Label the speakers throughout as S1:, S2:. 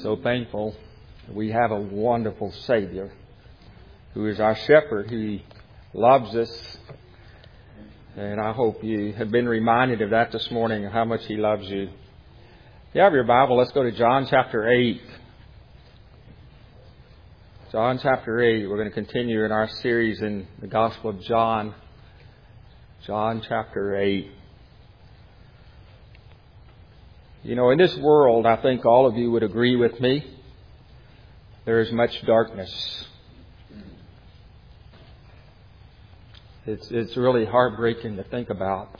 S1: so thankful we have a wonderful Savior who is our shepherd, who loves us. And I hope you have been reminded of that this morning, how much He loves you. If you have your Bible, let's go to John chapter 8. John chapter 8. We're going to continue in our series in the Gospel of John. John chapter 8. You know, in this world, I think all of you would agree with me, there is much darkness. It's really heartbreaking to think about.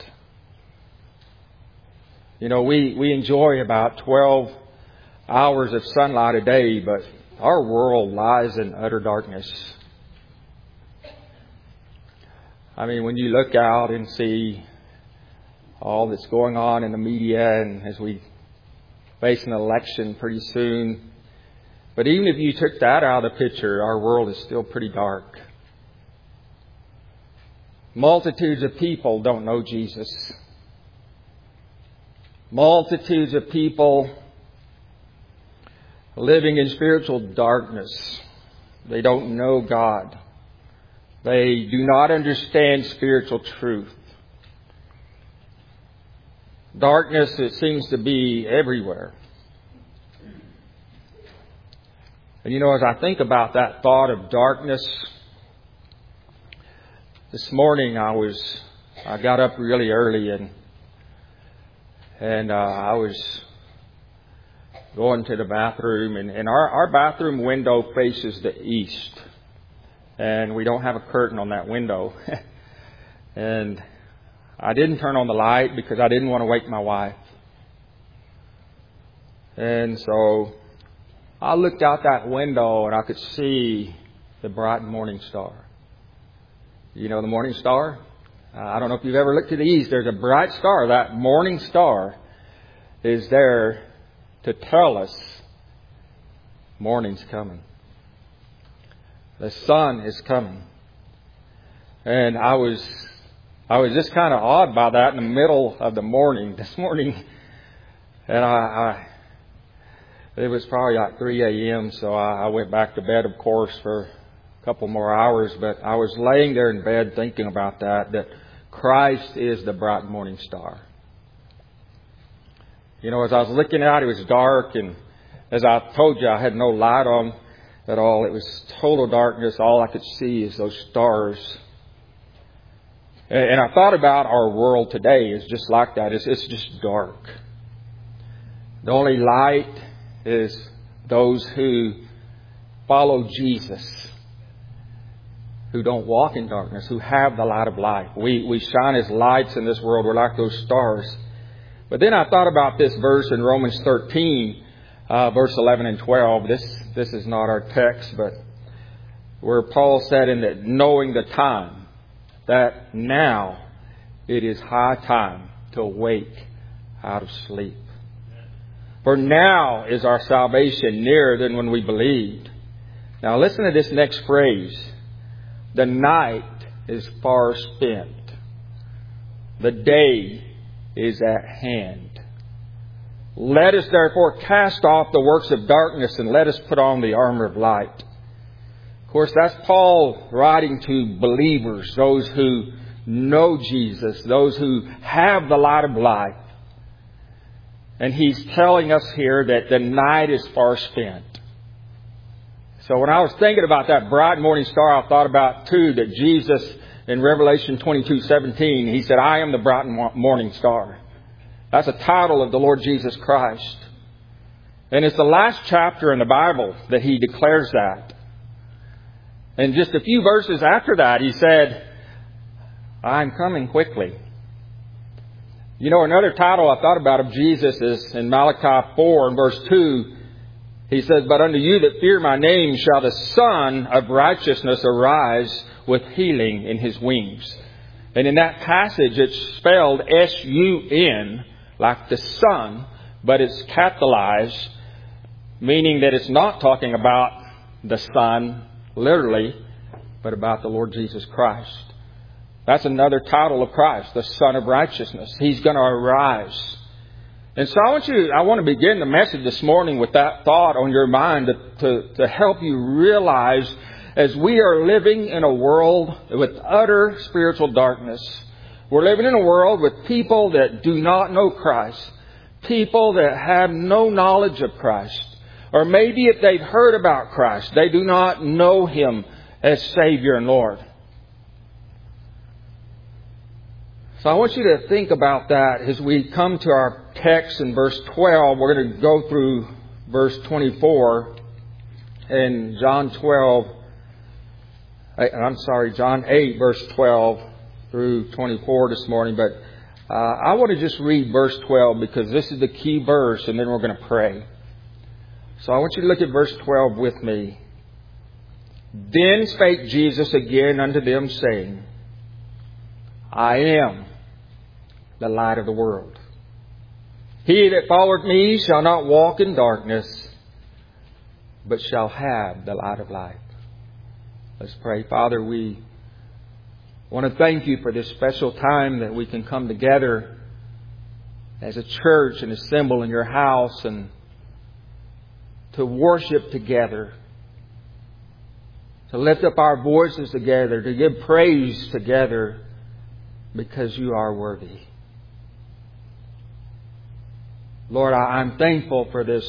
S1: You know, we enjoy about 12 hours of sunlight a day, but our world lies in utter darkness. I mean, when you look out and see all that's going on in the media, and as we face an election pretty soon, but even if you took that out of the picture, our world is still pretty dark. Multitudes of people don't know Jesus. Multitudes of people living in spiritual darkness. They don't know God. They do not understand spiritual truth. Darkness, it seems to be everywhere. And you know, as I think about that thought of darkness, this morning I got up really early and I was going to the bathroom, and our bathroom window faces the east, and we don't have a curtain on that window. And I didn't turn on the light because I didn't want to wake my wife. And so I looked out that window and I could see the bright morning star. You know the morning star? I don't know if you've ever looked to the east. There's a bright star. That morning star is there to tell us morning's coming. The sun is coming. And I was just kind of awed by that in the middle of the morning this morning. And it was probably like 3 a.m. So I went back to bed, of course, for a couple more hours. But I was laying there in bed thinking about that Christ is the bright morning star. You know, as I was looking out, it was dark. And as I told you, I had no light on at all. It was total darkness. All I could see is those stars. And I thought about our world today is just like that. It's just dark. The only light is those who follow Jesus, who don't walk in darkness, who have the light of life. We shine as lights in this world. We're like those stars. But then I thought about this verse in Romans 13, verse 11 and 12. This is not our text, but where Paul said in that knowing the time, that now it is high time to awake out of sleep. For now is our salvation nearer than when we believed. Now listen to this next phrase. The night is far spent. The day is at hand. Let us therefore cast off the works of darkness and let us put on the armor of light. Of course, that's Paul writing to believers, those who know Jesus, those who have the light of life. And he's telling us here that the night is far spent. So when I was thinking about that bright morning star, I thought about too that Jesus in Revelation 22:17, he said, I am the bright morning star. That's a title of the Lord Jesus Christ. And it's the last chapter in the Bible that he declares that. And just a few verses after that, he said, I'm coming quickly. You know, another title I thought about of Jesus is in Malachi 4 and verse 2. He says, but unto you that fear my name shall the Son of Righteousness arise with healing in his wings. And in that passage, it's spelled S-U-N, like the Son, but it's capitalized, meaning that it's not talking about the Son, literally, but about the Lord Jesus Christ. That's another title of Christ, the Son of Righteousness. He's going to arise. And so I want to begin the message this morning with that thought on your mind to help you realize, as we are living in a world with utter spiritual darkness, we're living in a world with people that do not know Christ, people that have no knowledge of Christ, or maybe if they've heard about Christ, they do not know Him as Savior and Lord. So I want you to think about that as we come to our text in verse 12. We're going to go through verse 24 in John 8, verse 12 through 24 this morning. But I want to just read verse 12 because this is the key verse, and then we're going to pray. So I want you to look at verse 12 with me. Then spake Jesus again unto them, saying, I am the light of the world. He that followeth me shall not walk in darkness, but shall have the light of life. Let's pray. Father, we want to thank You for this special time that we can come together as a church and assemble in Your house and to worship together, to lift up our voices together, to give praise together, because You are worthy. Lord, I'm thankful for this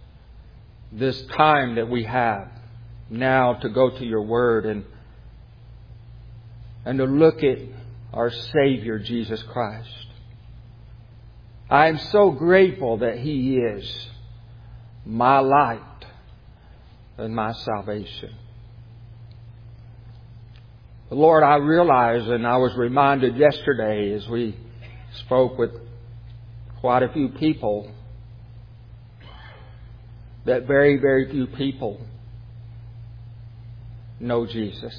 S1: time that we have now to go to Your Word and to look at our Savior, Jesus Christ. I am so grateful that He is my light and my salvation. Lord, I realize, and I was reminded yesterday as we spoke with quite a few people, that very, very few people know Jesus.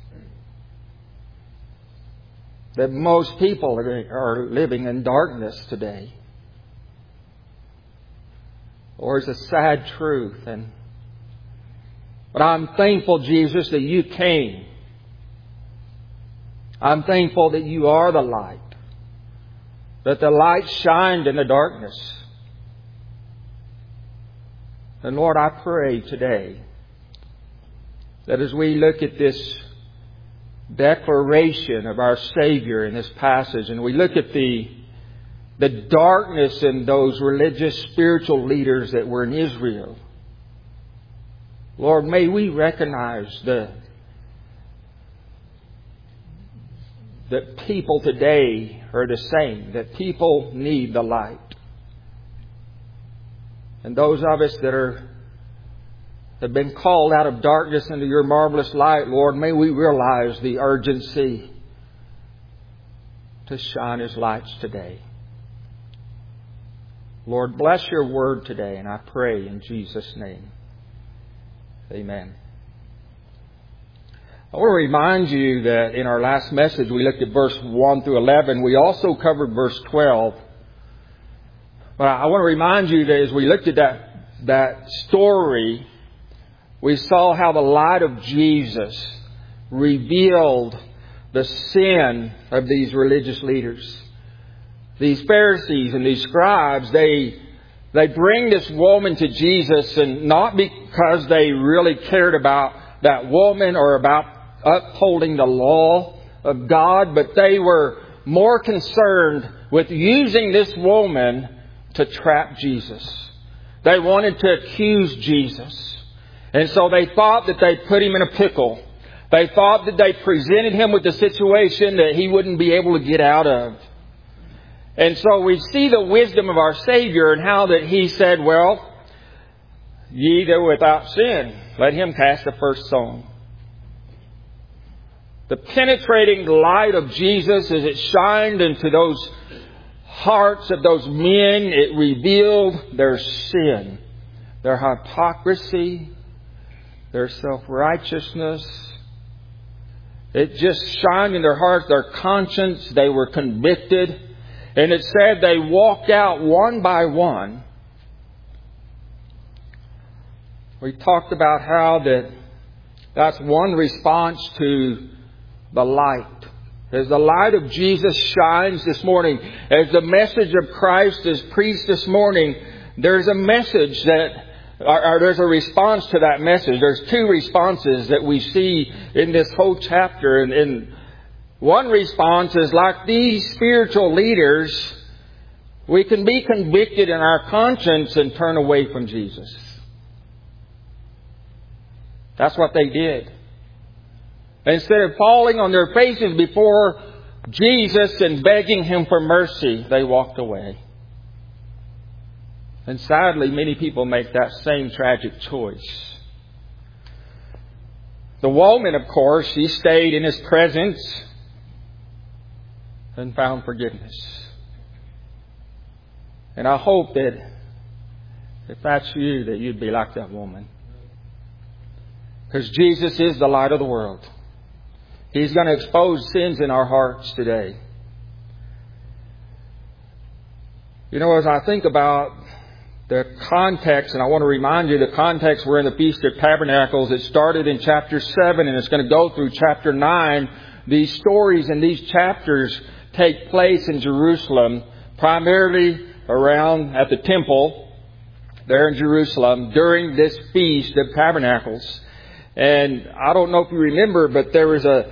S1: That most people are living in darkness today. Or it's a sad truth. But I'm thankful, Jesus, that You came. I'm thankful that You are the light. That the light shined in the darkness. And Lord, I pray today that as we look at this declaration of our Savior in this passage, and we look at the darkness in those religious spiritual leaders that were in Israel, Lord, may we recognize that people today are the same, that people need the light. And those of us that have been called out of darkness into Your marvelous light, Lord, may we realize the urgency to shine as lights today. Lord, bless Your Word today, and I pray in Jesus' name. Amen. I want to remind you that in our last message we looked at verse 1 through 11. We also covered verse 12. But I want to remind you that as we looked at that story, we saw how the light of Jesus revealed the sin of these religious leaders. These Pharisees and these scribes, they bring this woman to Jesus, and not because they really cared about that woman or about upholding the law of God, but they were more concerned with using this woman to trap Jesus. They wanted to accuse Jesus. And so they thought that they'd put Him in a pickle. They thought that they presented Him with a situation that He wouldn't be able to get out of. And so we see the wisdom of our Savior and how that He said, well, ye that are without sin, let him cast the first stone. The penetrating light of Jesus, as it shined into those hearts of those men, it revealed their sin, their hypocrisy, their self-righteousness. It just shined in their hearts, their conscience. They were convicted. And it said they walked out one by one. We talked about how that's one response to the light as the light of Jesus shines this morning, as the message of Christ is preached this morning, there's a message or there's a response to that message. There's two responses that we see in this whole chapter. And one response is, like these spiritual leaders, we can be convicted in our conscience and turn away from Jesus. That's what they did. Instead of falling on their faces before Jesus and begging Him for mercy, they walked away. And sadly, many people make that same tragic choice. The woman, of course, she stayed in His presence and found forgiveness. And I hope that if that's you, that you'd be like that woman. Because Jesus is the light of the world. He's going to expose sins in our hearts today. You know, as I think about the context, and I want to remind you the context, we're in the Feast of Tabernacles. It started in chapter 7 and it's going to go through chapter 9. These stories in these chapters take place in Jerusalem, primarily around at the temple there in Jerusalem during this Feast of Tabernacles. And I don't know if you remember, but there was a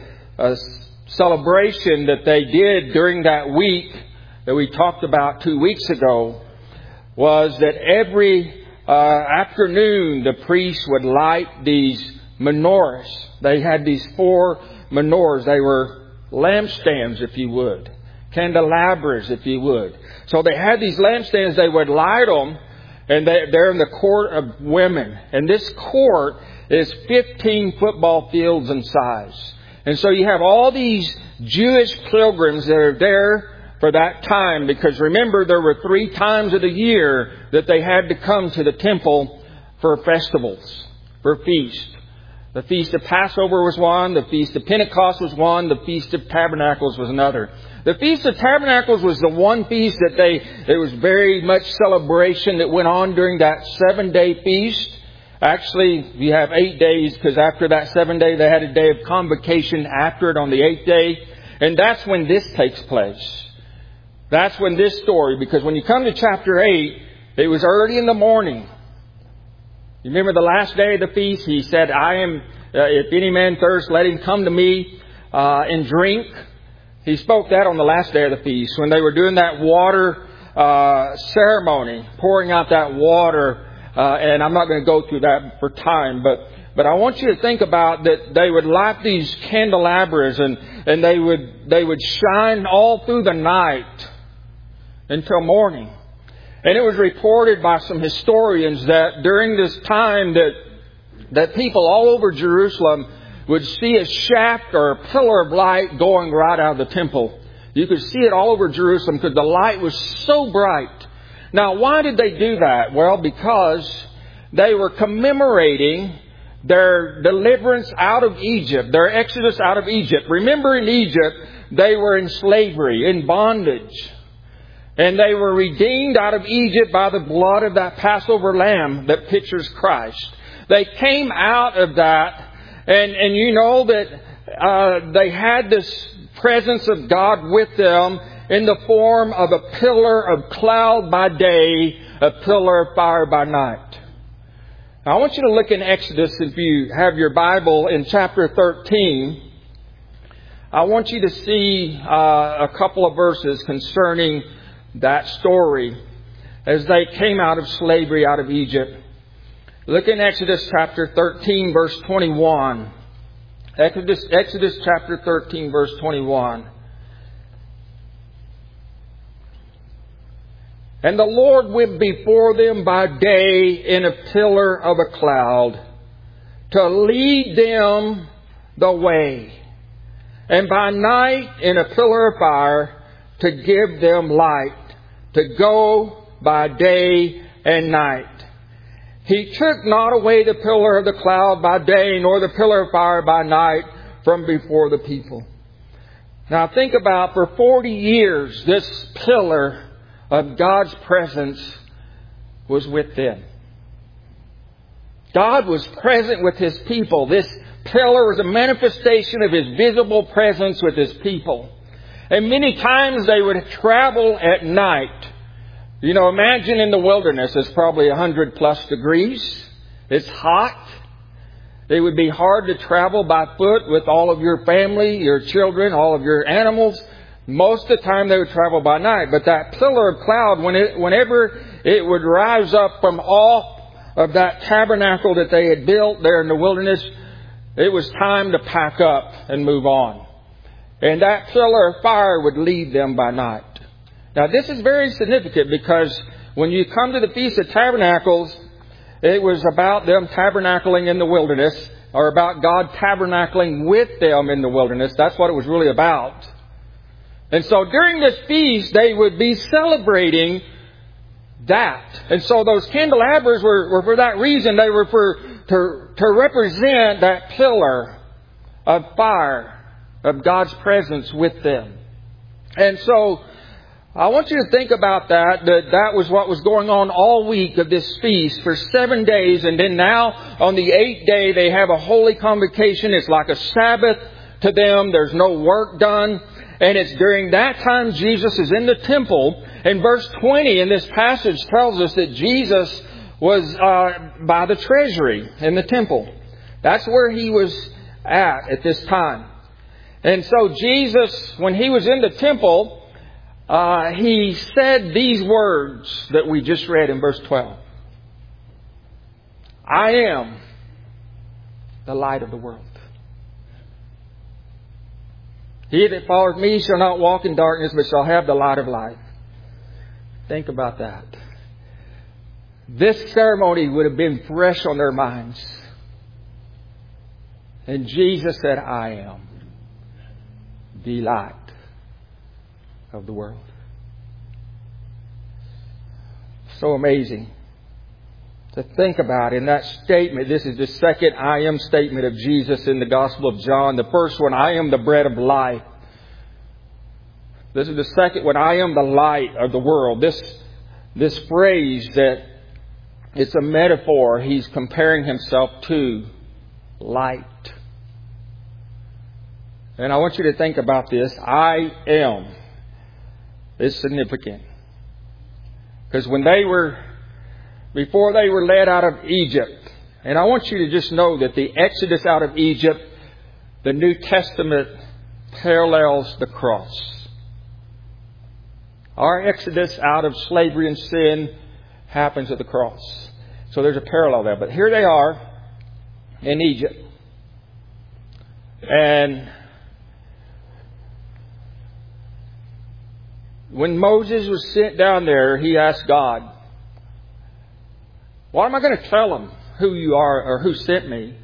S1: celebration that they did during that week that we talked about 2 weeks ago, was that every afternoon the priests would light these menorahs. They had these 4 menorahs. They were lampstands, if you would. Candelabras, if you would. So they had these lampstands. They would light them, and they're in the court of women. And this court is 15 football fields in size. And so you have all these Jewish pilgrims that are there for that time, because remember, there were 3 times of the year that they had to come to the temple for festivals, for feasts. The Feast of Passover was one, the Feast of Pentecost was one, the Feast of Tabernacles was another. The Feast of Tabernacles was the one feast that there was very much celebration that went on during that 7-day feast. Actually, you have 8 days, because after that 7th day, they had a day of convocation after it on the 8th day. And that's when this takes place. That's when this story, because when you come to chapter 8, it was early in the morning. You remember the last day of the feast? He said, if any man thirst, let him come to me and drink. He spoke that on the last day of the feast, when they were doing that water ceremony, pouring out that water. And I'm not going to go through that for time, but I want you to think about that they would light these candelabras and they would shine all through the night until morning. And it was reported by some historians that during this time that people all over Jerusalem would see a shaft or a pillar of light going right out of the temple. You could see it all over Jerusalem because the light was so bright. Now, why did they do that? Well, because they were commemorating their deliverance out of Egypt, their exodus out of Egypt. Remember, in Egypt, they were in slavery, in bondage. And they were redeemed out of Egypt by the blood of that Passover lamb that pictures Christ. They came out of that, and you know that they had this presence of God with them in the form of a pillar of cloud by day, a pillar of fire by night. Now, I want you to look in Exodus, if you have your Bible, in chapter 13. I want you to see a couple of verses concerning that story as they came out of slavery out of Egypt. Look in Exodus chapter 13, verse 21. Exodus chapter 13, verse 21. And the Lord went before them by day in a pillar of a cloud to lead them the way, and by night in a pillar of fire to give them light, to go by day and night. He took not away the pillar of the cloud by day, nor the pillar of fire by night from before the people. Now think about, for 40 years, this pillar of God's presence was with them. God was present with His people. This pillar was a manifestation of His visible presence with His people. And many times they would travel at night. You know, imagine in the wilderness, it's probably 100 plus degrees. It's hot. It would be hard to travel by foot with all of your family, your children, all of your animals. Most of the time they would travel by night. But that pillar of cloud, whenever it would rise up from off of that tabernacle that they had built there in the wilderness, it was time to pack up and move on. And that pillar of fire would lead them by night. Now this is very significant because when you come to the Feast of Tabernacles, it was about them tabernacling in the wilderness, or about God tabernacling with them in the wilderness. That's what it was really about. And so during this feast, they would be celebrating that. And so those candelabras were for that reason. They were to represent that pillar of fire, of God's presence with them. And so I want you to think about that was what was going on all week of this feast for 7 days. And then now on the 8th day, they have a holy convocation. It's like a Sabbath to them. There's no work done. And it's during that time Jesus is in the temple. And verse 20 in this passage tells us that Jesus was by the treasury in the temple. That's where He was at this time. And so Jesus, when He was in the temple, He said these words that we just read in verse 12. I am the light of the world. He that followeth me shall not walk in darkness, but shall have the light of life. Think about that. This ceremony would have been fresh on their minds. And Jesus said, I am the light of the world. So amazing to think about in that statement. This is the second I am statement of Jesus in the Gospel of John. The first one, I am the bread of life. This is the second one, I am the light of the world. This phrase that it's a metaphor. He's comparing Himself to light. And I want you to think about this. I am is significant. Because before they were led out of Egypt, and I want you to just know that the Exodus out of Egypt, the New Testament parallels the cross. Our Exodus out of slavery and sin happens at the cross. So there's a parallel there. But here they are in Egypt. And when Moses was sent down there, he asked God, what am I going to tell them who you are or who sent me?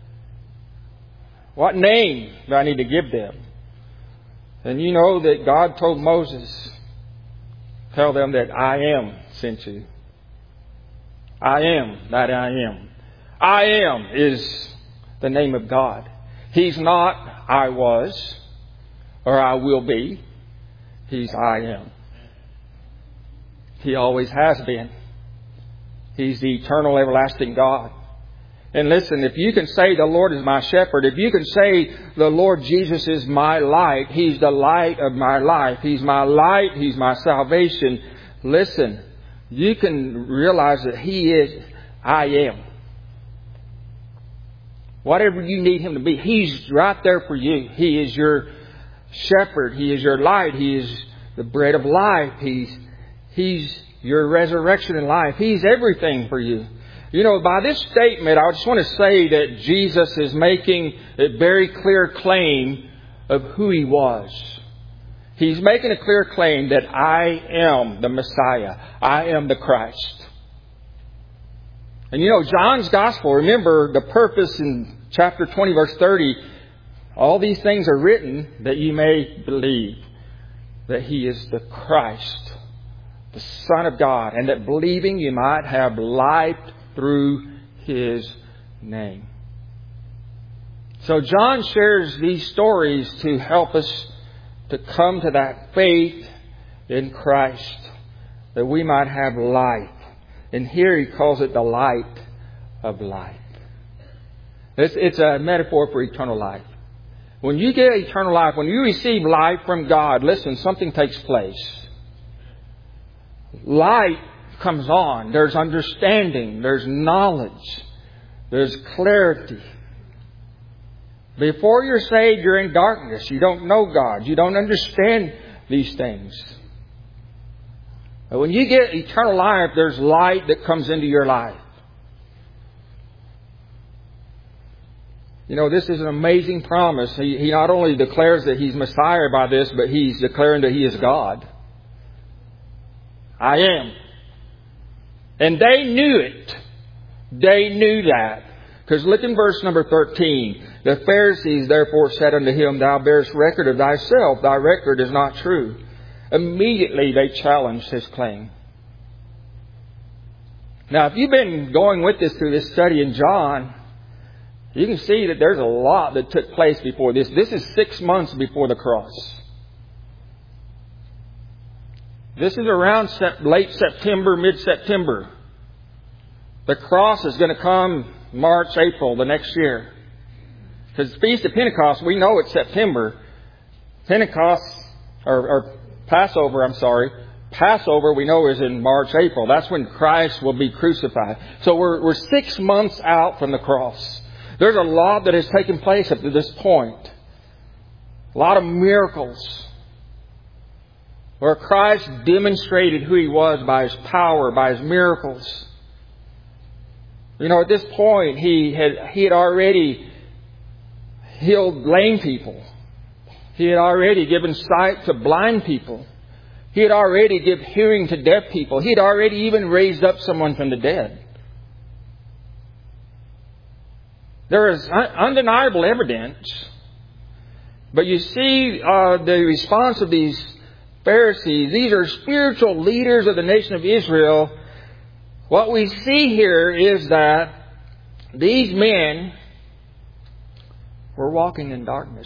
S1: What name do I need to give them? And you know that God told Moses, tell them that I am sent you. I am that I am. I am is the name of God. He's not I was or I will be. He's I am. He always has been. He's the eternal, everlasting God. And listen, if you can say the Lord is my shepherd, if you can say the Lord Jesus is my light, He's the light of my life. He's my light. He's my salvation. Listen, you can realize that He is I am. Whatever you need Him to be, He's right there for you. He is your shepherd. He is your light. He is the bread of life. He's your resurrection in life. He's everything for you. You know, by this statement, I just want to say that Jesus is making a very clear claim of who He was. He's making a clear claim that I am the Messiah. I am the Christ. And you know, John's Gospel, remember the purpose in chapter 20, verse 30, all these things are written that you may believe that He is the Christ, the Son of God, and that believing you might have life through His name. So John shares these stories to help us to come to that faith in Christ, that we might have life. And here he calls it the light of life. It's a metaphor for eternal life. When you get eternal life, when you receive life from God, listen, something takes place. Light comes on. There's understanding. There's knowledge. There's clarity. Before you're saved, you're in darkness. You don't know God. You don't understand these things. But when you get eternal life, there's light that comes into your life. You know, this is an amazing promise. He not only declares that He's Messiah by this, but He's declaring that He is God. I am. And they knew it. They knew that. Because look in verse number 13. The Pharisees therefore said unto Him, Thou bearest record of Thyself. Thy record is not true. Immediately they challenged His claim. Now, if you've been going with us through this study in John, you can see that there's a lot that took place before this. This is 6 months before the cross. This is around late September, mid-September. The cross is going to come March, April the next year. Because the Feast of Pentecost, we know it's September. Pentecost, or Passover, Passover we know is in March, April. That's when Christ will be crucified. So we're 6 months out from the cross. There's a lot that has taken place up to this point. A lot of miracles. Where Christ demonstrated who He was by His power, by His miracles. You know, at this point, He had already healed lame people. He had already given sight to blind people. He had already given hearing to deaf people. He had already even raised up someone from the dead. There is undeniable evidence. But you see the response of these Pharisees. These are spiritual leaders of the nation of Israel. What we see here is that these men were walking in darkness.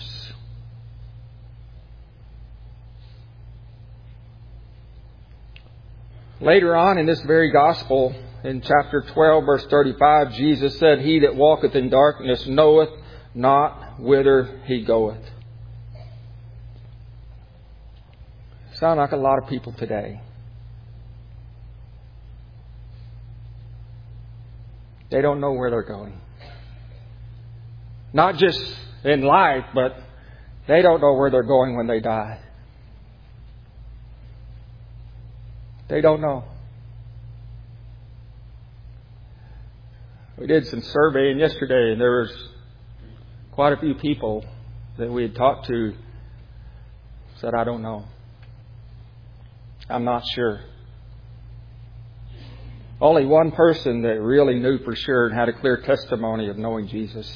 S1: Later on in this very gospel, in chapter 12, verse 35, Jesus said, He that walketh in darkness knoweth not whither he goeth. Sound like a lot of people today. They don't know where they're going. Not just in life, but they don't know where they're going when they die. They don't know. We did some surveying yesterday, and there was quite a few people that we had talked to said, I don't know. I'm not sure. Only one person that really knew for sure and had a clear testimony of knowing Jesus.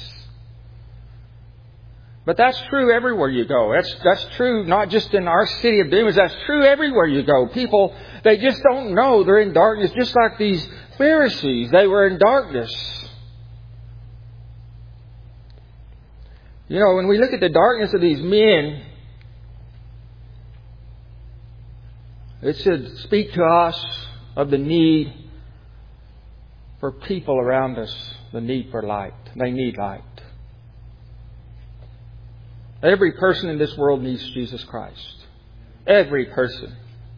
S1: But that's true everywhere you go. That's true not just in our city of demons. That's true everywhere you go. People, they just don't know. They're in darkness. Just like these Pharisees. They were in darkness. You know, when we look at the darkness of these men, it should speak to us of the need for people around us, the need for light. They need light. Every person in this world needs Jesus Christ. Every person.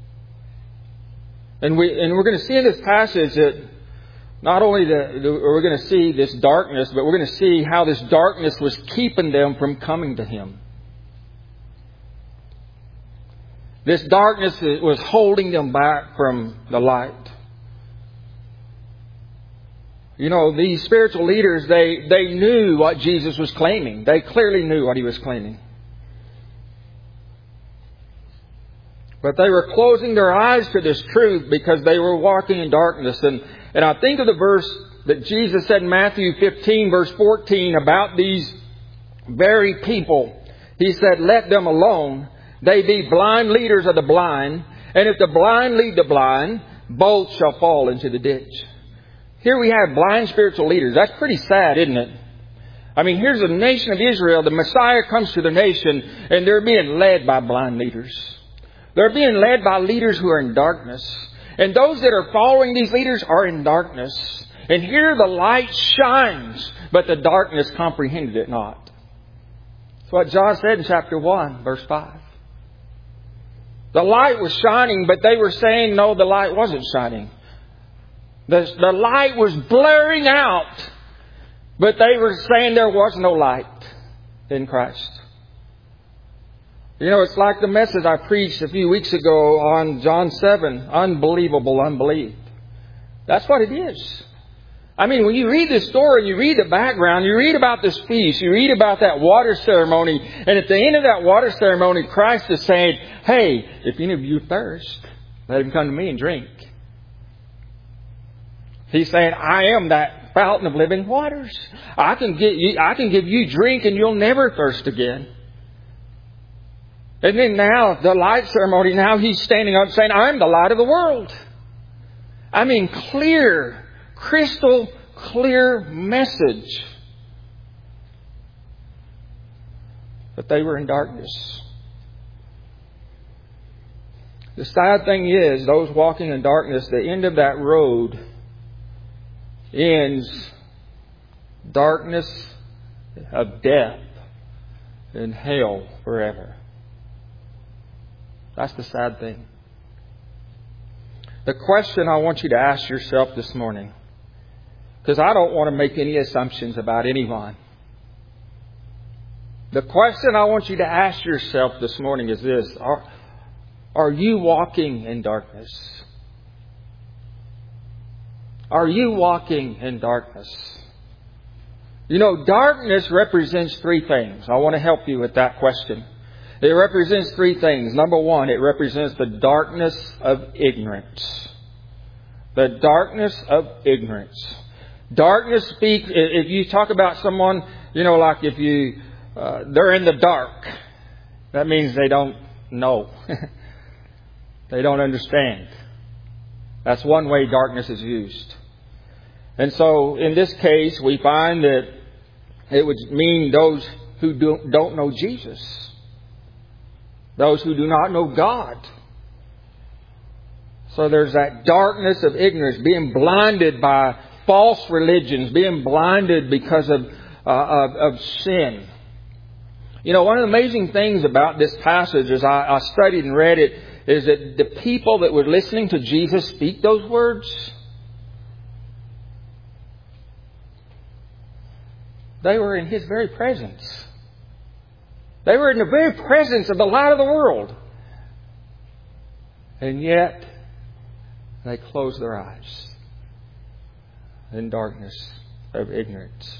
S1: And we're going to see in this passage that not only we're going to see this darkness, but we're going to see how this darkness was keeping them from coming to Him. This darkness was holding them back from the light. You know, these spiritual leaders, they knew what Jesus was claiming. They clearly knew what He was claiming. But they were closing their eyes to this truth because they were walking in darkness. And I think of the verse that Jesus said in Matthew 15, verse 14, about these very people. He said, let them alone. They be blind leaders of the blind. And if the blind lead the blind, both shall fall into the ditch. Here we have blind spiritual leaders. That's pretty sad, isn't it? I mean, here's the nation of Israel. The Messiah comes to the nation, and they're being led by blind leaders. They're being led by leaders who are in darkness. And those that are following these leaders are in darkness. And here the light shines, but the darkness comprehended it not. That's what John said in chapter 1, verse 5. The light was shining, but they were saying, no, the light wasn't shining. The light was blaring out, but they were saying there was no light in Christ. You know, it's like the message I preached a few weeks ago on John 7, unbelievable unbelief. That's what it is. I mean, when you read this story, you read the background, you read about this feast, you read about that water ceremony, and at the end of that water ceremony, Christ is saying, hey, if any of you thirst, let him come to me and drink. He's saying, I am that fountain of living waters. I can give you drink and you'll never thirst again. And then now, the light ceremony, now he's standing up saying, I'm the light of the world. I mean, clear, crystal clear message. But they were in darkness. The sad thing is, those walking in darkness, the end of that road ends darkness of death in hell forever. That's the sad thing. The question I want you to ask yourself this morning, because I don't want to make any assumptions about anyone. The question I want you to ask yourself this morning is this. Are you walking in darkness? Are you walking in darkness? You know, darkness represents three things. I want to help you with that question. It represents three things. Number one, it represents the darkness of ignorance. The darkness of ignorance. Darkness speaks, if you talk about someone, you know, like if they're in the dark, that means they don't know. They don't understand. That's one way darkness is used. And so in this case, we find that it would mean those who don't know Jesus. Those who do not know God. So there's that darkness of ignorance, being blinded by false religions, being blinded because of sin. You know, one of the amazing things about this passage as I studied and read it is that the people that were listening to Jesus speak those words, they were in His very presence. They were in the very presence of the light of the world. And yet, they closed their eyes in darkness of ignorance.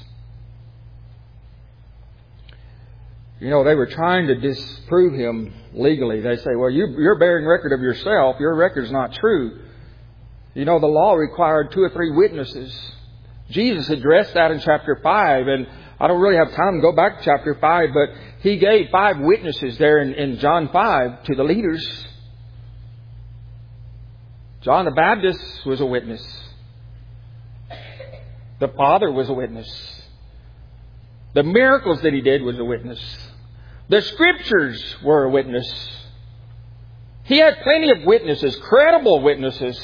S1: You know, they were trying to disprove Him legally. They say, well, you're bearing record of yourself. Your record's not true. You know, the law required 2 or 3 witnesses. Jesus addressed that in chapter 5, and I don't really have time to go back to chapter 5, but He gave 5 witnesses there in John 5 to the leaders. John the Baptist was a witness. The Father was a witness. The miracles that He did was a witness. The Scriptures were a witness. He had plenty of witnesses, credible witnesses.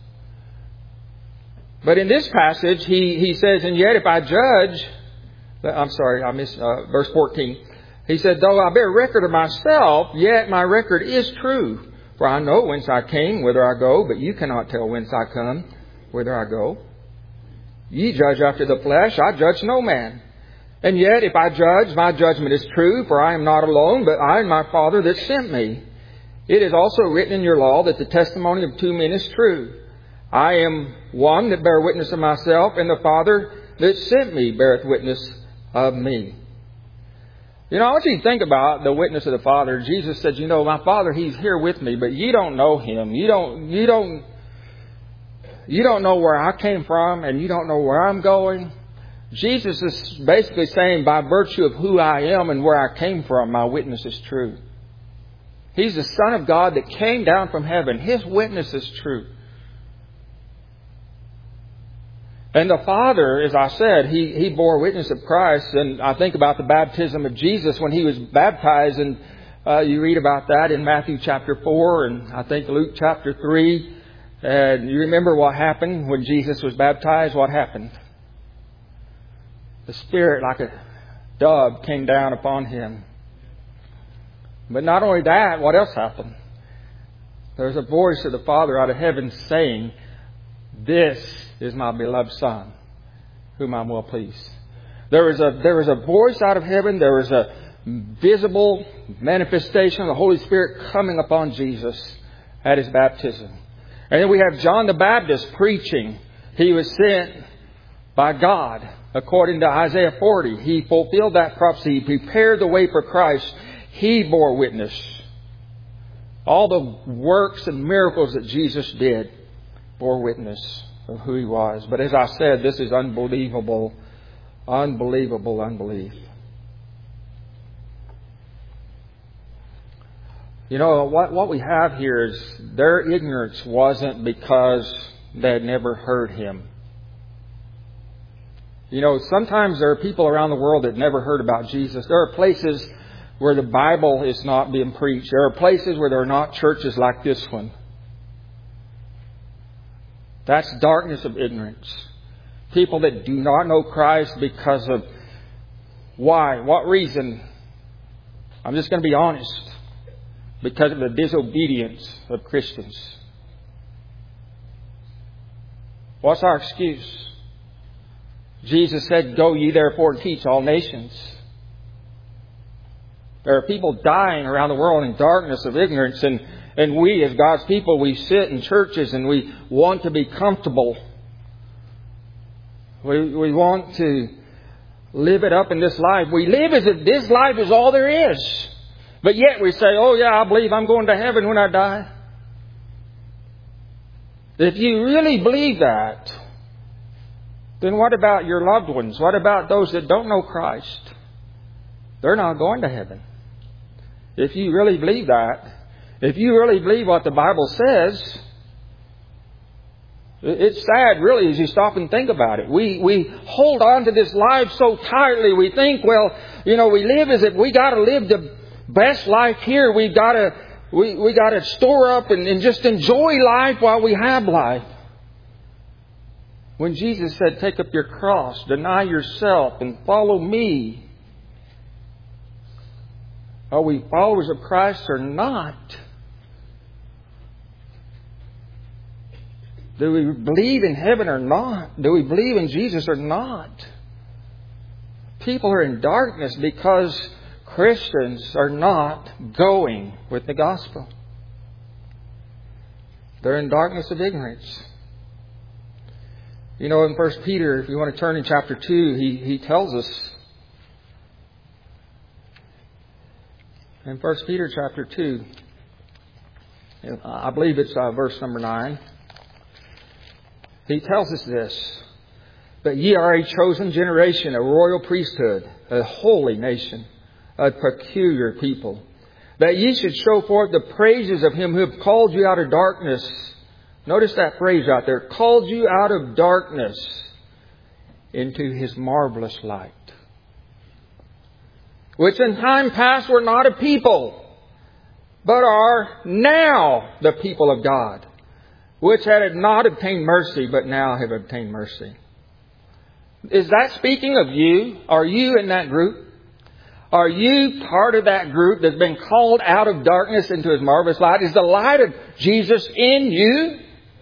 S1: But in this passage, he says, and yet if I judge... I'm sorry, I missed verse 14. He said, though I bear record of myself, yet my record is true. For I know whence I came, whither I go, but you cannot tell whence I come, whither I go. Ye judge after the flesh, I judge no man. And yet if I judge, my judgment is true, for I am not alone, but I and my Father that sent me. It is also written in your law that the testimony of 2 men is true. I am one that bear witness of myself, and the Father that sent me beareth witness of me. You know, I want you to think about the witness of the Father. Jesus said, you know, my Father, He's here with me, but you don't know Him. You don't know where I came from, and you don't know where I'm going. Jesus is basically saying, by virtue of who I am and where I came from, my witness is true. He's the Son of God that came down from heaven. His witness is true. And the Father, as I said, He bore witness of Christ. And I think about the baptism of Jesus when He was baptized. And you read about that in Matthew chapter 4 and I think Luke chapter 3. And you remember what happened when Jesus was baptized? What happened? The Spirit, like a dove, came down upon Him. But not only that, what else happened? There was a voice of the Father out of heaven saying, "This is my beloved Son, whom I'm well pleased." There was a voice out of heaven. There was a visible manifestation of the Holy Spirit coming upon Jesus at His baptism. And then we have John the Baptist preaching. He was sent by God according to Isaiah 40. He fulfilled that prophecy. He prepared the way for Christ. He bore witness. All the works and miracles that Jesus did bore witness of who He was. But as I said, this is unbelievable unbelief. You know, what we have here is their ignorance wasn't because they had never heard Him. You know, sometimes there are people around the world that never heard about Jesus. There are places where the Bible is not being preached. There are places where there are not churches like this one. That's darkness of ignorance. People that do not know Christ because of why? What reason? I'm just going to be honest. Because of the disobedience of Christians. What's our excuse? Jesus said, "Go ye therefore and teach all nations." There are people dying around the world in darkness of ignorance, and we as God's people, we sit in churches and we want to be comfortable. We want to live it up in this life. We live as if this life is all there is. But yet we say, "Oh yeah, I believe I'm going to heaven when I die." If you really believe that, then what about your loved ones? What about those that don't know Christ? They're not going to heaven. If you really believe that, if you really believe what the Bible says, it's sad really as you stop and think about it. We hold on to this life so tightly. We think, well, you know, we live as if we got to live the best life here. We got to store up and just enjoy life while we have life. When Jesus said, "Take up your cross, deny yourself, and follow me," are we followers of Christ or not? Do we believe in heaven or not? Do we believe in Jesus or not? People are in darkness because Christians are not going with the gospel. They're in darkness of ignorance. You know, in 1 Peter, if you want to turn in chapter 2, he tells us. In 1 Peter chapter 2, I believe it's verse number 9. He tells us this: "But ye are a chosen generation, a royal priesthood, a holy nation, a peculiar people, that ye should show forth the praises of Him who have called you out of darkness." Notice that phrase out there. "Called you out of darkness into His marvelous light. Which in time past were not a people, but are now the people of God. Which had not obtained mercy, but now have obtained mercy." Is that speaking of you? Are you in that group? Are you part of that group that's been called out of darkness into His marvelous light? Is the light of Jesus in you?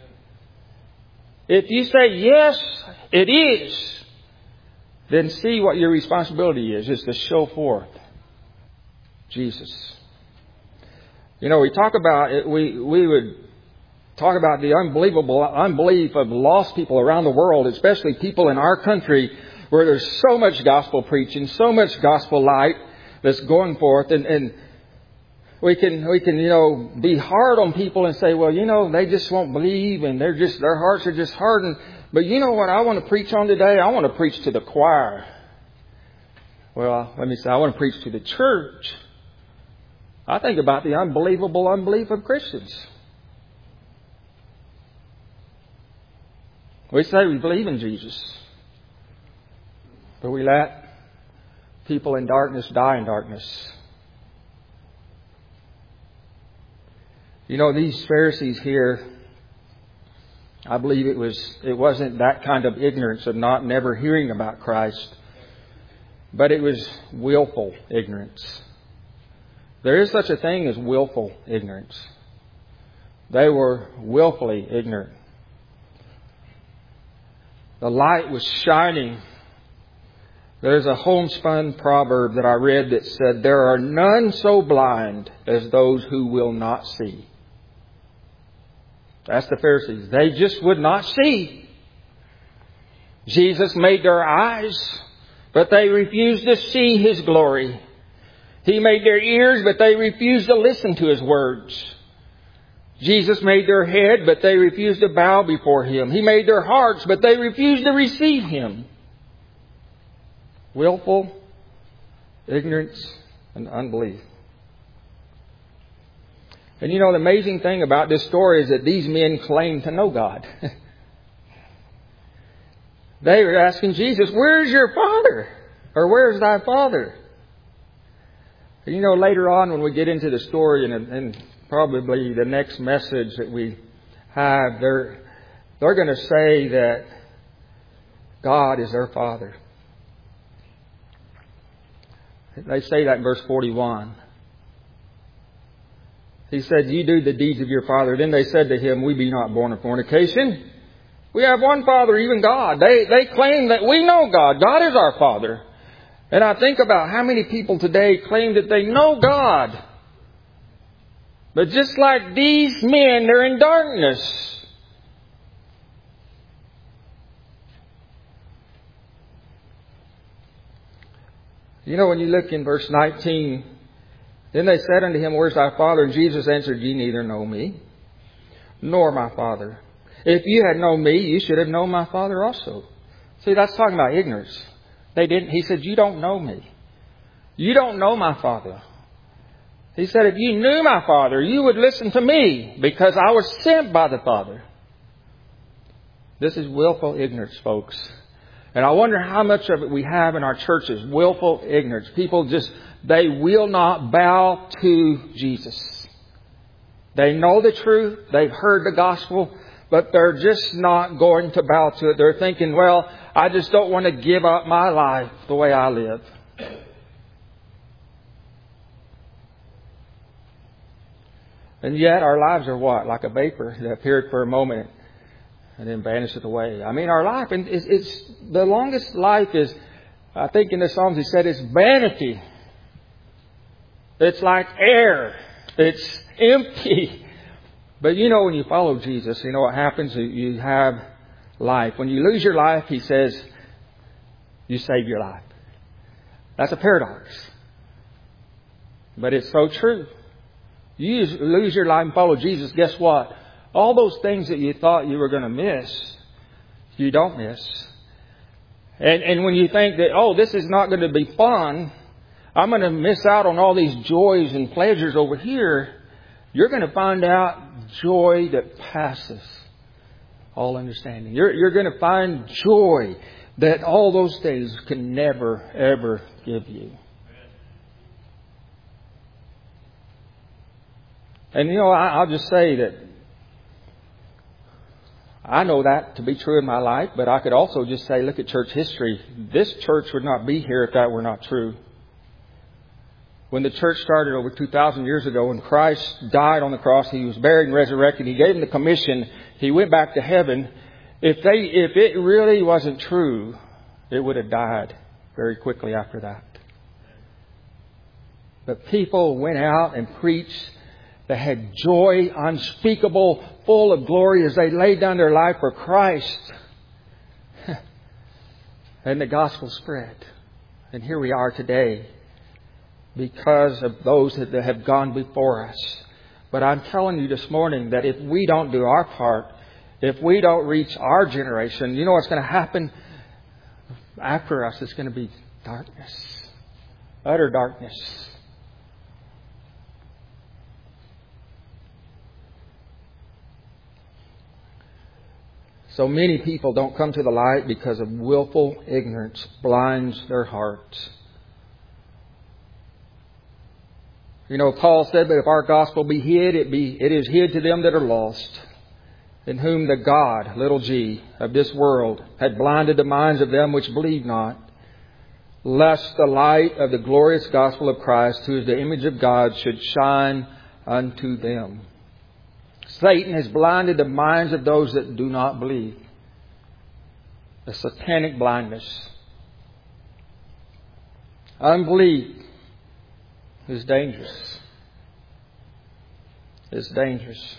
S1: If you say, "Yes, it is," then see what your responsibility is to show forth Jesus. You know, we talk about it, we would talk about the unbelievable unbelief of lost people around the world, especially people in our country where there's so much gospel preaching, so much gospel light that's going forth, and we can, you know, be hard on people and say, "Well, you know, they just won't believe and their hearts are just hardened." But you know what I want to preach on today? I want to preach to the choir. Well, let me say, I want to preach to the church. I think about the unbelievable unbelief of Christians. We say we believe in Jesus, but we let people in darkness die in darkness. You know, these Pharisees here, I believe it wasn't that kind of ignorance of never hearing about Christ, but it was willful ignorance. There is such a thing as willful ignorance. They were willfully ignorant. The light was shining. There's a homespun proverb that I read that said, "There are none so blind as those who will not see." That's the Pharisees. They just would not see. Jesus made their eyes, but they refused to see His glory. He made their ears, but they refused to listen to His words. Jesus made their head, but they refused to bow before Him. He made their hearts, but they refused to receive Him. Willful ignorance and unbelief. And the amazing thing about this story is that these men claimed to know God. They were asking Jesus, "Where's your Father?" Or "Where's thy Father?" And later on when we get into the story and probably the next message that we have, they're going to say that God is their Father. They say that in verse 41. He said, "You do the deeds of your father." Then they said to Him, "We be not born of fornication. We have one Father, even God." They claim that we know God. God is our Father. And I think about how many people today claim that they know God. But just like these men, they're in darkness. When you look in verse 19, then they said unto Him, "Where's thy Father?" And Jesus answered, "Ye neither know me, nor my Father. If you had known me, you should have known my Father also." See, that's talking about ignorance. They didn't. He said, "You don't know me. You don't know my Father." He said, "If you knew my Father, you would listen to me, because I was sent by the Father." This is willful ignorance, folks. And I wonder how much of it we have in our churches. Willful ignorance. People they will not bow to Jesus. They know the truth. They've heard the gospel. But they're just not going to bow to it. They're thinking, "Well, I just don't want to give up my life the way I live." And yet our lives are what? Like a vapor that appeared for a moment and then vanisheth away. I mean, our life, and it's the longest life is, I think in the Psalms He said, it's vanity. It's like air. It's empty. But when you follow Jesus, what happens? You have life. When you lose your life, He says, you save your life. That's a paradox. But it's so true. You lose your life and follow Jesus, guess what? All those things that you thought you were going to miss, you don't miss. And when you think that, this is not going to be fun, I'm going to miss out on all these joys and pleasures over here, you're going to find out joy that passes all understanding. You're going to find joy that all those things can never, ever give you. And I'll just say that I know that to be true in my life, but I could also just say, look at church history. This church would not be here if that were not true. When the church started over 2,000 years ago, when Christ died on the cross, He was buried and resurrected, He gave them the commission, He went back to heaven. If it really wasn't true, it would have died very quickly after that. But people went out and preached. They had joy unspeakable, full of glory as they laid down their life for Christ. And the gospel spread. And here we are today because of those that have gone before us. But I'm telling you this morning that if we don't do our part, if we don't reach our generation, you know what's going to happen? After us, it's going to be darkness. Utter darkness. So many people don't come to the light because of willful ignorance blinds their hearts. Paul said that if our gospel be hid, it is hid to them that are lost. in whom the God, little g, of this world had blinded the minds of them which believe not, lest the light of the glorious gospel of Christ, who is the image of God, should shine unto them. Satan has blinded the minds of those that do not believe. A satanic blindness. Unbelief is dangerous. It's dangerous.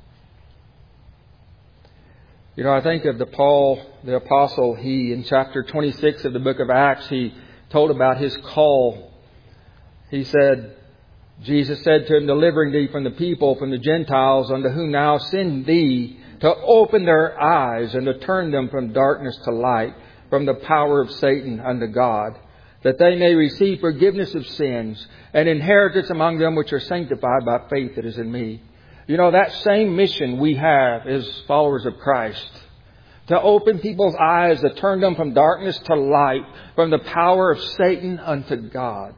S1: You know, I think of Paul, the apostle. He, in chapter 26 of the book of Acts, he told about his call. He said, Jesus said to him, delivering thee from the people, from the Gentiles, unto whom now send thee, to open their eyes and to turn them from darkness to light, from the power of Satan unto God, that they may receive forgiveness of sins and inheritance among them which are sanctified by faith that is in me. You know, that same mission we have as followers of Christ. To open people's eyes, to turn them from darkness to light, from the power of Satan unto God.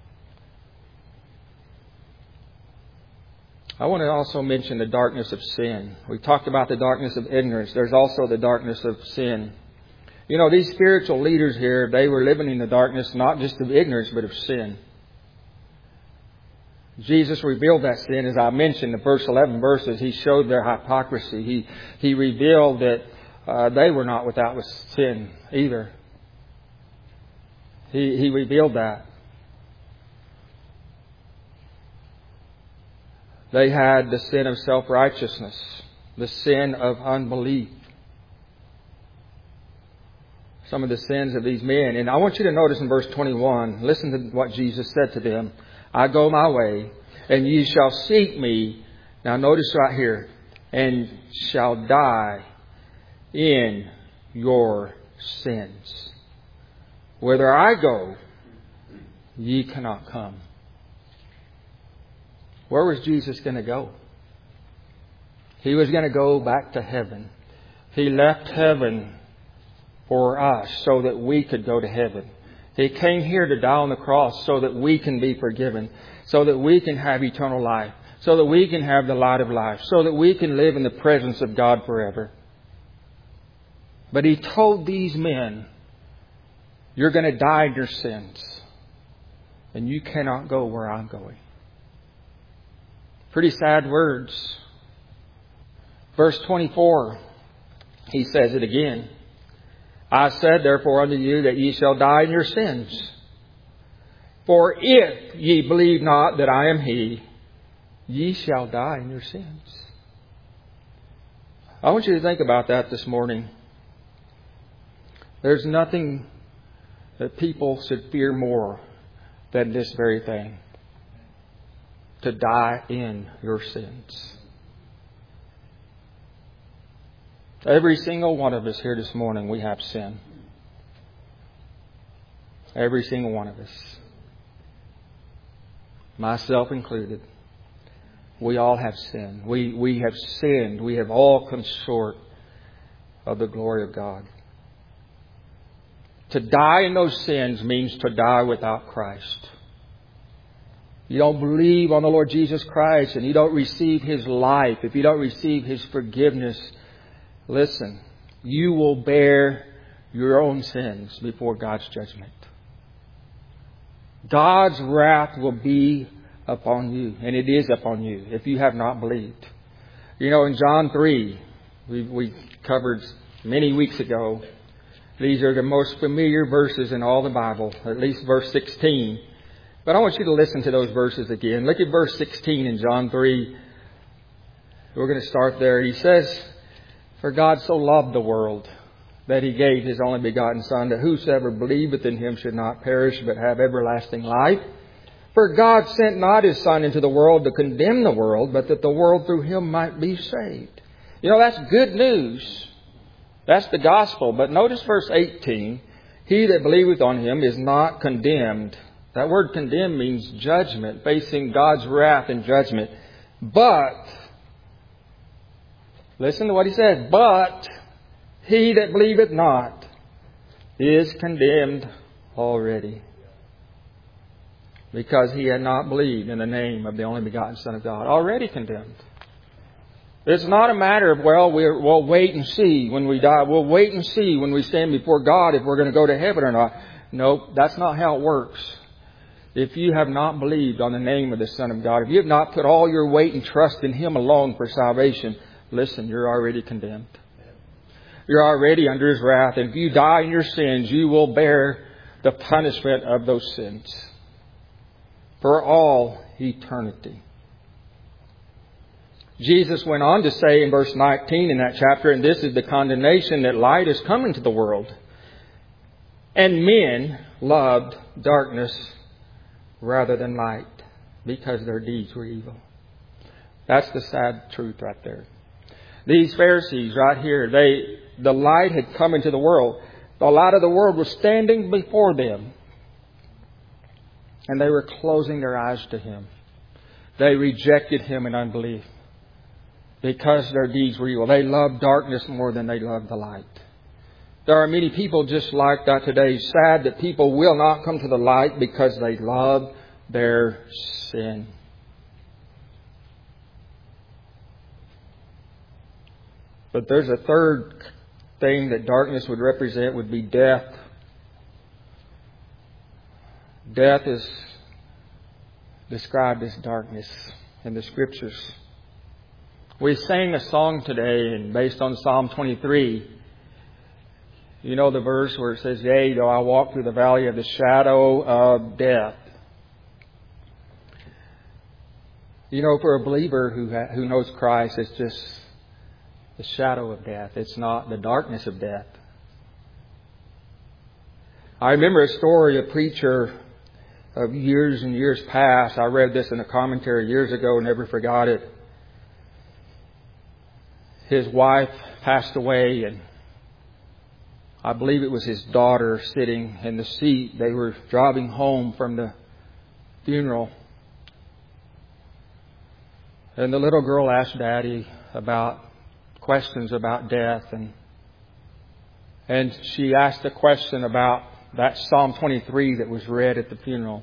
S1: I want to also mention the darkness of sin. We talked about the darkness of ignorance. There's also the darkness of sin. You know, these spiritual leaders here, they were living in the darkness not just of ignorance, but of sin. Jesus revealed that sin. As I mentioned, the first 11 verses, He showed their hypocrisy. He revealed that they were not without sin either. He revealed that. They had the sin of self-righteousness, the sin of unbelief. Some of the sins of these men. And I want you to notice in verse 21, listen to what Jesus said to them. I go my way, and ye shall seek me. Now notice right here. And shall die in your sins. Whither I go, ye cannot come. Where was Jesus going to go? He was going to go back to heaven. He left heaven for us so that we could go to heaven. He came here to die on the cross so that we can be forgiven, so that we can have eternal life, so that we can have the light of life, so that we can live in the presence of God forever. But He told these men, you're going to die in your sins, and you cannot go where I'm going. Pretty sad words. Verse 24, He says it again. I said therefore unto you that ye shall die in your sins. For if ye believe not that I am He, ye shall die in your sins. I want you to think about that this morning. There's nothing that people should fear more than this very thing. To die in your sins. Every single one of us here this morning, we have sin. Every single one of us. Myself included. We all have sin. We have sinned. We have all come short of the glory of God. To die in those sins means to die without Christ. You don't believe on the Lord Jesus Christ and you don't receive His life, if you don't receive His forgiveness, listen, you will bear your own sins before God's judgment. God's wrath will be upon you, and it is upon you if you have not believed. You know, in John 3, we covered many weeks ago, these are the most familiar verses in all the Bible, at least verse 16. But I want you to listen to those verses again. Look at verse 16 in John 3. We're going to start there. He says, for God so loved the world that He gave His only begotten Son, that whosoever believeth in Him should not perish but have everlasting life. For God sent not His Son into the world to condemn the world, but that the world through Him might be saved. You know, that's good news. That's the gospel. But notice verse 18. He that believeth on Him is not condemned. That word condemn means judgment, facing God's wrath and judgment. But, listen to what He said, but he that believeth not is condemned already, because he had not believed in the name of the only begotten Son of God. Already condemned. It's not a matter of, we'll wait and see when we die. We'll wait and see when we stand before God if we're going to go to heaven or not. No, that's not how it works. If you have not believed on the name of the Son of God, if you have not put all your weight and trust in Him alone for salvation, listen, you're already condemned. You're already under His wrath. And if you die in your sins, you will bear the punishment of those sins for all eternity. Jesus went on to say in verse 19 in that chapter, and this is the condemnation, that light is come into the world. And men loved darkness rather than light because their deeds were evil. That's the sad truth right there. These Pharisees right here, the light had come into the world. The light of the world was standing before them. And they were closing their eyes to Him. They rejected Him in unbelief because their deeds were evil. They loved darkness more than they loved the light. There are many people just like that today. It's sad that people will not come to the light because they love their sin. But there's a third thing that darkness would represent, would be death. Death is described as darkness in the Scriptures. We sang a song today, and based on Psalm 23, you know the verse where it says, "Yea, though I walk through the valley of the shadow of death." You know, for a believer who knows Christ, it's just the shadow of death. It's not the darkness of death. I remember a story, a preacher of years and years past. I read this in a commentary years ago, never forgot it. His wife passed away, and I believe it was his daughter sitting in the seat. They were driving home from the funeral. And the little girl asked Daddy about questions about death. And she asked a question about that Psalm 23 that was read at the funeral.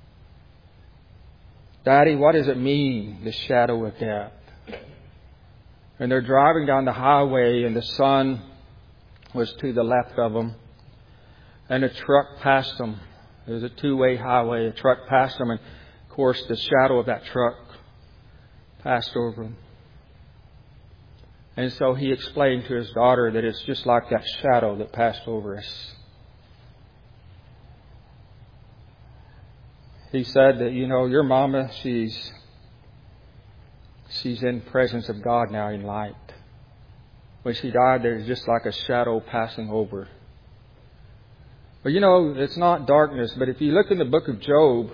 S1: "Daddy, what does it mean, the shadow of death?" And they're driving down the highway, and the sun was to the left of them. And a truck passed them. It was a two-way highway. A truck passed them, and of course the shadow of that truck passed over them. And so he explained to his daughter that it's just like that shadow that passed over us. He said that, your mama, she's in the presence of God now in light. When she died, there's just like a shadow passing over. But it's not darkness. But if you look in the book of Job,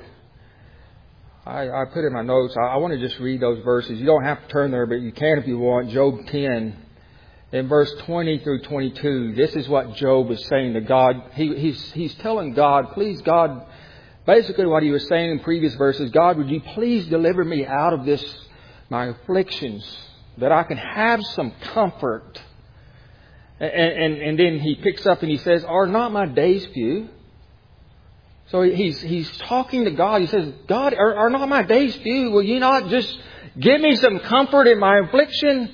S1: I put in my notes, I want to just read those verses. You don't have to turn there, but you can if you want. Job 10, in verse 20 through 22. This is what Job is saying to God. He's telling God, please God, basically what he was saying in previous verses, God, would you please deliver me out of this, my afflictions, that I can have some comfort. And then he picks up and he says, "Are not my days few?" So he's talking to God. He says, "God, are not my days few? Will you not just give me some comfort in my affliction?"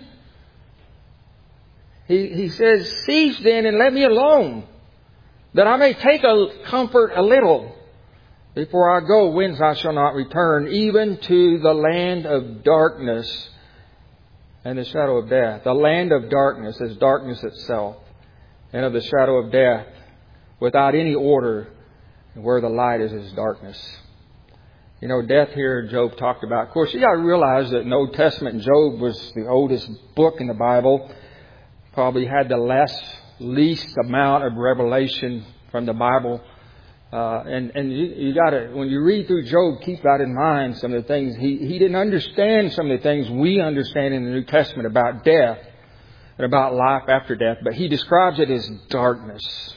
S1: He says, "Cease then and let me alone, that I may take comfort a little. Before I go, whence I shall not return, even to the land of darkness and the shadow of death." The land of darkness is darkness itself, and of the shadow of death, without any order, and where the light is darkness. Death here Job talked about. Of course, you got to realize that in the Old Testament, Job was the oldest book in the Bible. Probably had the least amount of revelation from the Bible. And you got to, when you read through Job, keep that in mind. Some of the things he didn't understand, some of the things we understand in the New Testament about death and about life after death. But he describes it as darkness.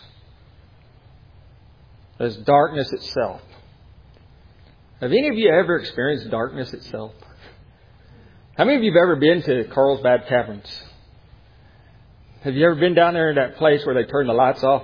S1: As darkness itself. Have any of you ever experienced darkness itself? How many of you have ever been to Carlsbad Caverns? Have you ever been down there in that place where they turn the lights off?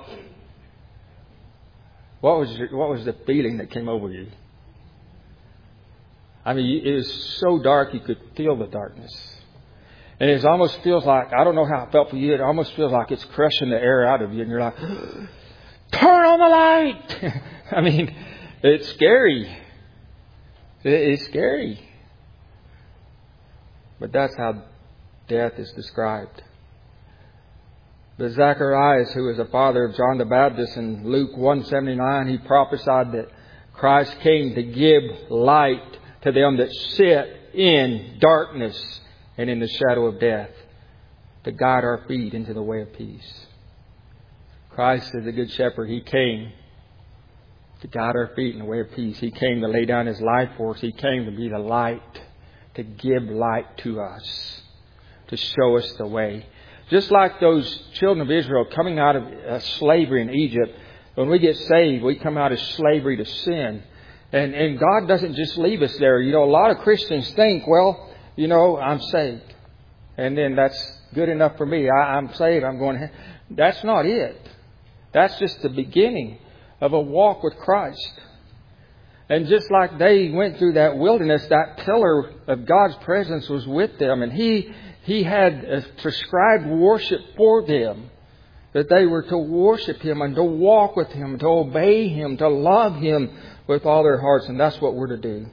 S1: What was the feeling that came over you? I mean, it was so dark you could feel the darkness. And it almost feels like, I don't know how it felt for you, it almost feels like it's crushing the air out of you. And you're like, turn on the light! I mean, it's scary. It's scary. But that's how death is described. But Zacharias, who was the father of John the Baptist, in Luke 1:79, he prophesied that Christ came to give light to them that sit in darkness and in the shadow of death, to guide our feet into the way of peace. Christ is the Good Shepherd. He came to guide our feet in the way of peace. He came to lay down His life for us. He came to be the light, to give light to us, to show us the way. Just like those children of Israel coming out of slavery in Egypt, when we get saved, we come out of slavery to sin. And God doesn't just leave us there. You know, a lot of Christians think, well, you know, I'm saved. And then that's good enough for me. I'm saved. I'm going to heaven. That's not it. That's just the beginning of a walk with Christ. And just like they went through that wilderness, that pillar of God's presence was with them. And He had a prescribed worship for them. That they were to worship Him and to walk with Him, to obey Him, to love Him with all their hearts. And that's what we're to do.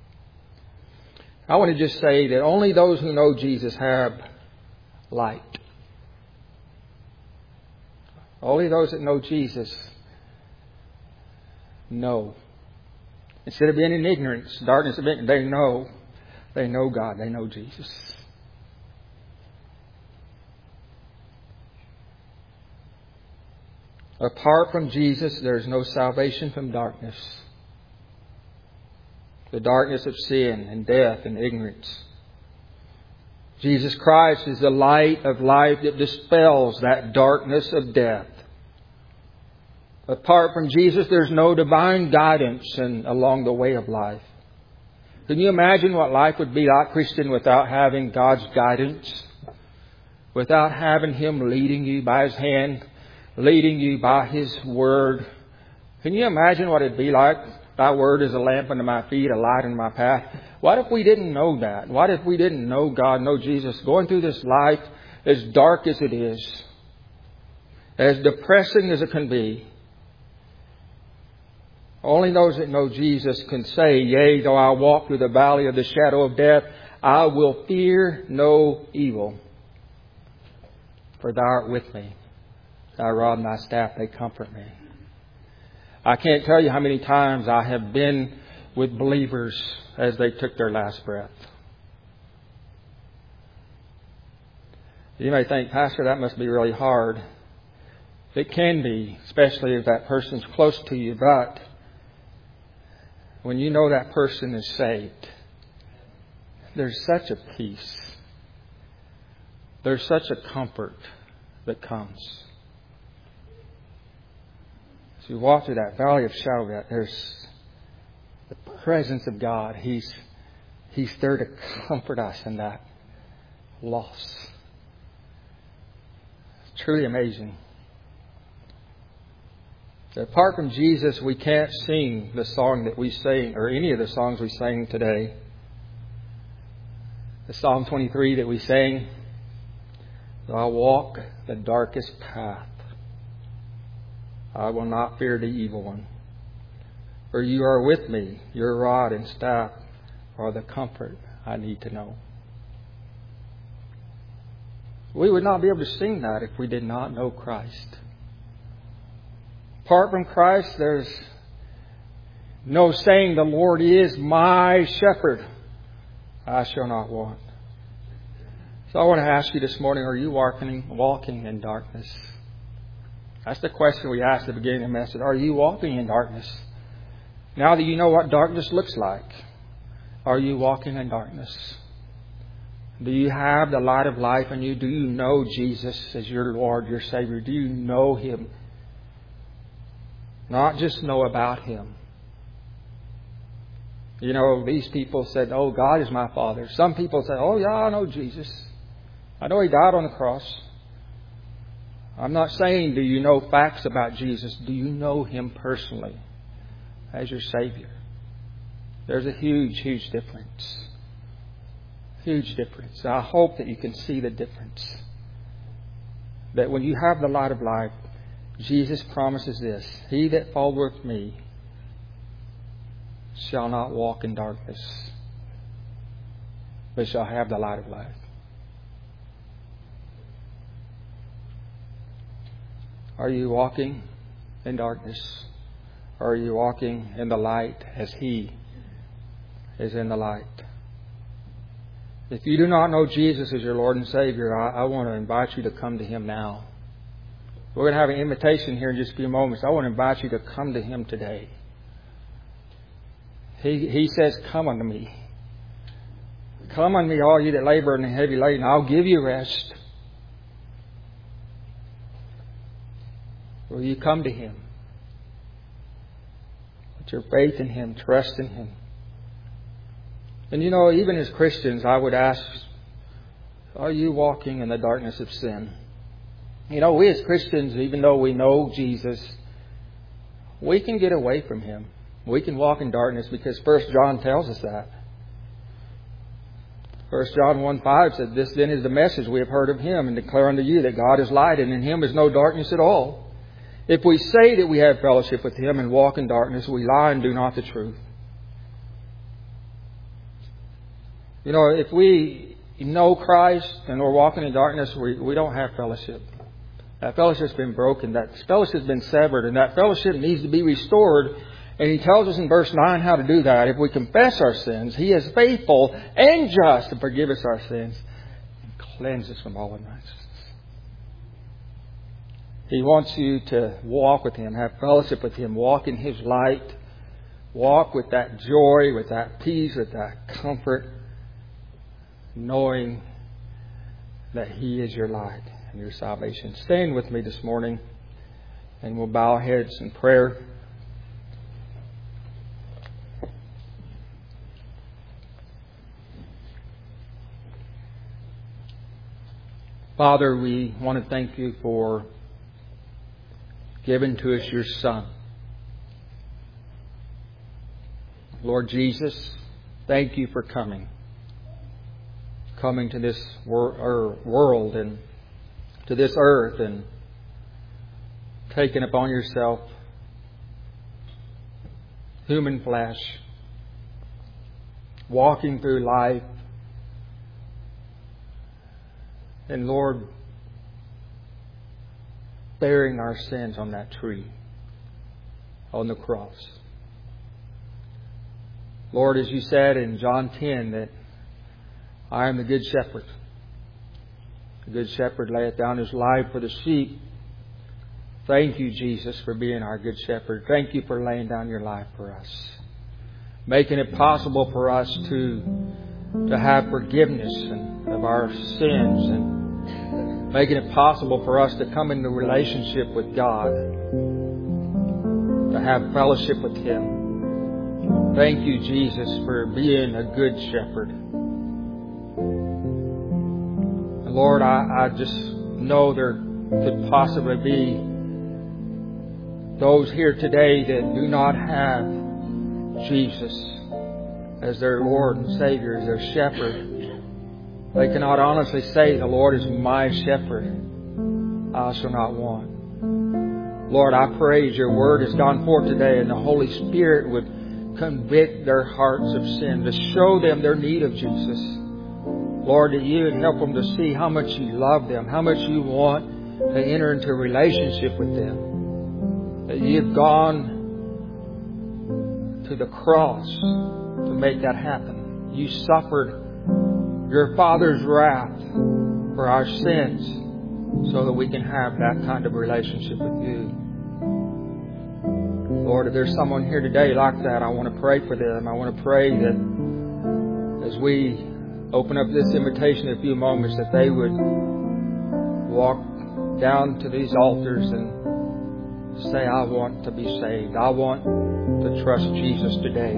S1: I want to just say that only those who know Jesus have light. Only those that know Jesus know. Instead of being in ignorance, darkness of ignorance, they know God. They know Jesus. Apart from Jesus, there is no salvation from darkness. The darkness of sin and death and ignorance. Jesus Christ is the light of life that dispels that darkness of death. Apart from Jesus, there's no divine guidance along the way of life. Can you imagine what life would be like, Christian, without having God's guidance? Without having Him leading you by His hand, leading you by His Word? Can you imagine what it'd be like? Thy Word is a lamp unto my feet, a light in my path. What if we didn't know that? What if we didn't know God, know Jesus, going through this life as dark as it is, as depressing as it can be? Only those that know Jesus can say, yea, though I walk through the valley of the shadow of death, I will fear no evil. For Thou art with me. Thy rod and Thy staff, they comfort me. I can't tell you how many times I have been with believers as they took their last breath. You may think, Pastor, that must be really hard. It can be, especially if that person's close to you. But when you know that person is saved, there's such a peace. There's such a comfort that comes. As we walk through that valley of shadow, there's the presence of God. He's there to comfort us in that loss. It's truly amazing. Apart from Jesus, we can't sing the song that we sing, or any of the songs we sang today. The Psalm 23 that we sang, though I walk the darkest path, I will not fear the evil one. For you are with me, your rod and staff are the comfort I need to know. We would not be able to sing that if we did not know Christ. Apart from Christ, there's no saying the Lord is my shepherd. I shall not want. So I want to ask you this morning, are you walking in darkness? That's the question we asked at the beginning of the message. Are you walking in darkness? Now that you know what darkness looks like, are you walking in darkness? Do you have the light of life in you? Do you know Jesus as your Lord, your Savior? Do you know Him? Not just know about Him. You know, these people said, oh, God is my Father. Some people say, oh, yeah, I know Jesus. I know He died on the cross. I'm not saying, do you know facts about Jesus? Do you know Him personally as your Savior? There's a huge, huge difference. Huge difference. I hope that you can see the difference. That when you have the light of life, Jesus promises this: He that followeth me shall not walk in darkness, but shall have the light of life. Are you walking in darkness? Or are you walking in the light as He is in the light? If you do not know Jesus as your Lord and Savior, I want to invite you to come to Him now. We're going to have an invitation here in just a few moments. I want to invite you to come to Him today. He says, "Come unto me. Come unto me, all you that labor and are heavy laden. I'll give you rest." Will you come to Him? Put your faith in Him, trust in Him. And you know, even as Christians, I would ask, are you walking in the darkness of sin? You know, we as Christians, even though we know Jesus, we can get away from Him. We can walk in darkness because 1 John tells us that. 1 John 1:5 said, "This then is the message we have heard of Him and declare unto you that God is light and in Him is no darkness at all. If we say that we have fellowship with Him and walk in darkness, we lie and do not the truth." You know, if we know Christ and we're walking in darkness, we don't have fellowship. That fellowship's been broken. That fellowship's been severed. And that fellowship needs to be restored. And He tells us in verse 9 how to do that. If we confess our sins, He is faithful and just to forgive us our sins and cleanse us from all unrighteousness. He wants you to walk with Him, have fellowship with Him, walk in His light, walk with that joy, with that peace, with that comfort, knowing that He is your light and your salvation. Stand with me this morning and we'll bow our heads in prayer. Father, we want to thank You for giving to us Your Son. Lord Jesus, thank You for coming to this world and to this earth and taking upon Yourself human flesh, walking through life, and Lord, bearing our sins on that tree, on the cross. Lord, as You said in John 10 that I am the good shepherd. The good shepherd layeth down his life for the sheep. Thank You, Jesus, for being our good shepherd. Thank You for laying down Your life for us, making it possible for us to have forgiveness of our sins, and making it possible for us to come into relationship with God, to have fellowship with Him. Thank You, Jesus, for being a good shepherd. And Lord, I just know there could possibly be those here today that do not have Jesus as their Lord and Savior, as their shepherd. They cannot honestly say, "The Lord is my shepherd, I shall not want." Lord, I pray as Your Word has gone forth today and the Holy Spirit would convict their hearts of sin, to show them their need of Jesus. Lord, that You would help them to see how much You love them, how much You want to enter into a relationship with them. That You've gone to the cross to make that happen. You suffered Your Father's wrath for our sins so that we can have that kind of relationship with You. Lord, if there's someone here today like that, I want to pray for them. I want to pray that as we open up this invitation in a few moments, that they would walk down to these altars and say, "I want to be saved. I want to trust Jesus today."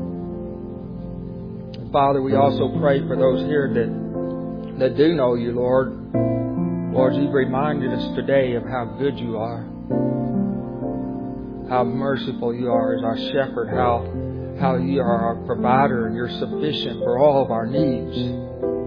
S1: And Father, we also pray for those here that do know You, Lord. Lord, You've reminded us today of how good You are, how merciful You are as our shepherd, how You are our provider and You're sufficient for all of our needs.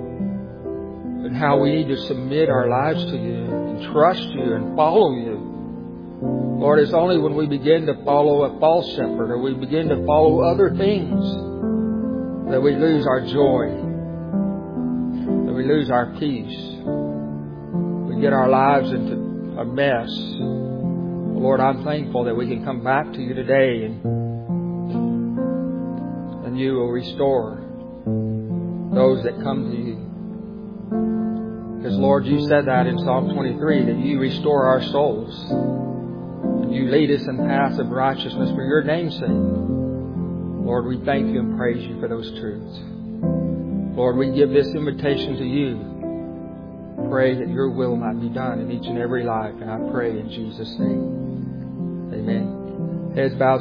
S1: and how we need to submit our lives to You and trust You and follow You. Lord, it's only when we begin to follow a false shepherd or we begin to follow other things that we lose our joy, that we lose our peace. We get our lives into a mess. Lord, I'm thankful that we can come back to You today and You will restore those that come to You. Because, Lord, You said that in Psalm 23, that You restore our souls. And You lead us in paths of righteousness for Your name's sake. Lord, we thank You and praise You for those truths. Lord, we give this invitation to You. Pray that Your will might be done in each and every life. And I pray in Jesus' name. Amen. Heads bowed.